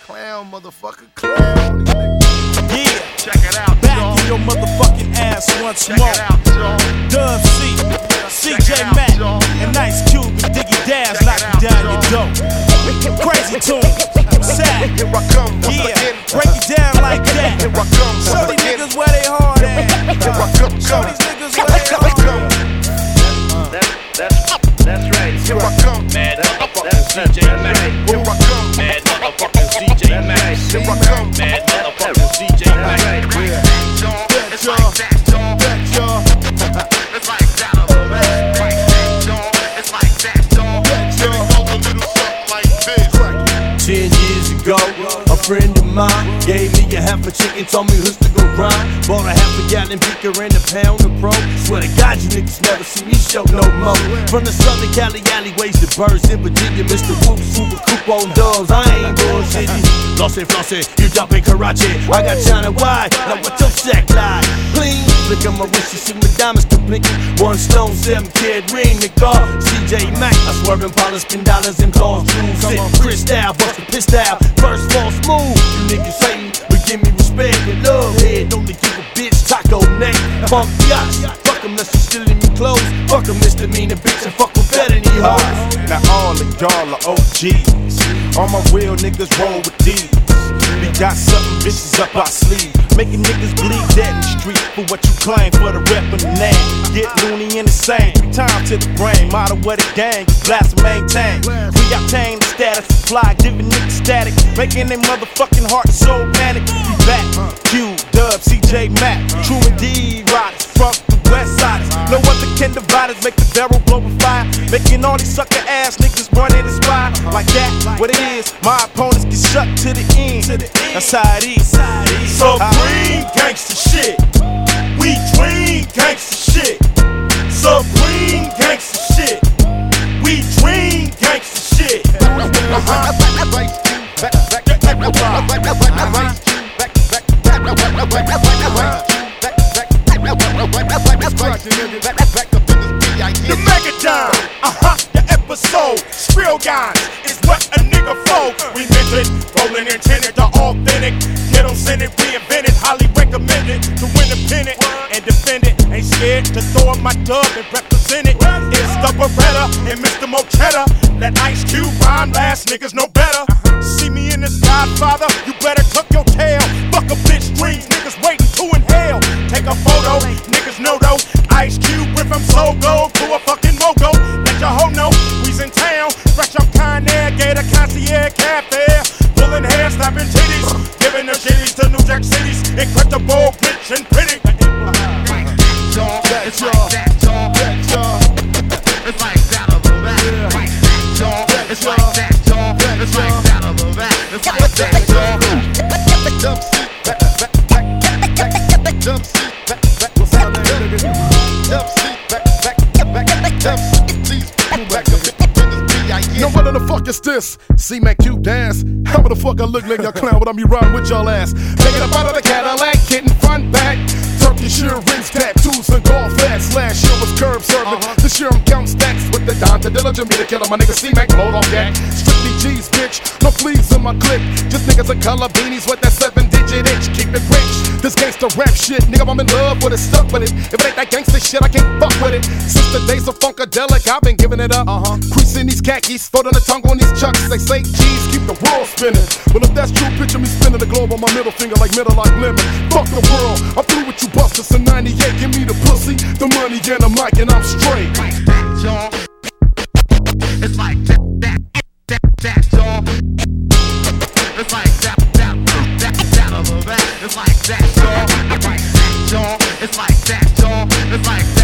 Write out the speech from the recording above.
Clown, motherfucker, clown. Yeah, check it out, back y'all. in your motherfucking ass once Check more. it out, y'all. Dub C, CJ out, Mack, y'all. and Nice Cube and Diggy Dabs Check it knocking out, down y'all. your dope. Crazy tune, sad. Here I come once Yeah, again. break it down like that. Here I come Show once these again. niggas where they hard at. Here I come, Show these niggas where they hard at. That's right. Here I come. Mad motherfucking CJ Mack. Here I come. Mad motherfucking CJ Mack. Here I come. Mad motherfucking CJ Mack. It's like that, y'all. It's like that, It's like that, y'all. And it goes a little something like this. 10 years ago, a friend of mine gave me a half a chicken, told me who's to go grind. Bought a half a gallon beaker and a pound of pro. Swear to God, you niggas never see me show no more. From the Southern Cali alleyways to birds in Virginia, Mr. Whoop, super coupe on dubs. I ain't bullshitting. Flossy, flossy, you jumping Karachi. I got China wide, now what your sack like? Clean, look at my wrist, you see my diamonds can blink. 1 stone, 7 carat ring, nigga. CJ Mack, I swerve in dollars, spin dollars and balls, jewels. Sit crystal, bust a pistol. First fall smooth, you niggas hate me, but give me respect and love. Head only give a bitch taco neck. Funk yachts, fuck 'em, unless you stealing me clothes. Fuck 'em, misdemeanor bitch, and fuck 'em better than you hoes. Now all of y'all are OGs. All my real niggas roll with these. We got something vicious up our sleeve, making niggas bleed dead in the street for what you claim for the rep of the name. Get loony in the same, 3 times to the brain. Model what the gang, you blast and maintain. We obtain the status of fly, giving niggas static, making their motherfucking heart and soul panic. We back, Q, Dub, CJ Mack, true indeed, riders from the west side. No other can divide us, make the barrel blow with fire, making all these sucker ass niggas run in the spine. Like that, what it is, my opponents get shut to the end. That's how it is. Supreme gangsta shit. We dream gangsta shit. Supreme gangsta shit. We dream gangsta shit. The Megadon, the episode, Skrill guys, is what a nigga fold. We meant it, rolling intended, the authentic. Get on send it, reinvented, highly recommended to win the pennant and defend it. Ain't scared to throw up my dub and represent it. It's the Beretta and Mr. Mochetta. That Ice Cube rhyme, last niggas know better. See me in this Godfather, you better tuck your tail. Fuck a bitch dreams, niggas waiting to inhale. Take a photo, niggas know though. Ice Cube went from so gold to a fucking mogo. Let your hoe know, we's in town. Fresh up Conair, Gator, Concierge, Cafe. Pulling hair, snapping titties. Giving the shitties to New Jack Cities. Incredible, rich and pretty. It's like that, y'all. It's like that of the back. It's like that, y'all. It's like that of the back. It's like that, y'all. Dump seat, back, dump seat, back. What's up, nigga? Dump seat, back, dump seat, back. Now what the fuck is this? C-Mac Cube dance. How the fuck I look like y'all clown when I'm riding with y'all ass? Taking up out of the Cadillac, getting front back. Turkish earrings, tattoos, and golf hats. Last year was curb serving. This year I'm counting stacks with the Don, the diligent me to kill my nigga C-Mac, load on that. Strictly G's, bitch. No fleas in my clip. Just niggas in color beanies with that 7-digit itch. Keep it rich. This gangsta rap shit, nigga, I'm in love with it, stuck with it. If it ain't that gangsta shit, I can't fuck with it. Since the days of Funkadelic, I've been giving it up. Creasing these khakis, folding the tongue on these chucks. They say G's keep the world spinning. Well, if that's true, picture me spinning the globe on my middle finger like middle like lemon. Fuck the world, I'm through with you busters in 98. Give me the pussy, the money, and the mic, and I'm straight. Like that, y'all. It's like that, y'all. It's like that of the back. It's like that, y'all. It's like that, y'all. It's like that, y'all. It's like that.